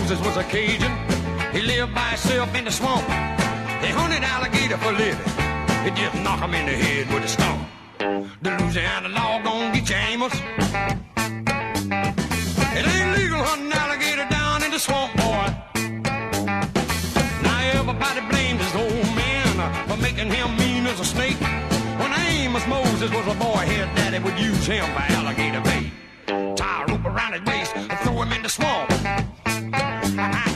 Moses was a Cajun. He lived by himself in the swamp. He hunted alligator for a living. He just knock him in the head with a stump. The Louisiana law gon' get you, Amos. It ain't legal hunting alligator down in the swamp, boy. Now everybody blames this old man for making him mean as a snake. When Amos Moses was a boy, his daddy would use him for alligator bait. Tie a rope around his waist and throw him in the swamp.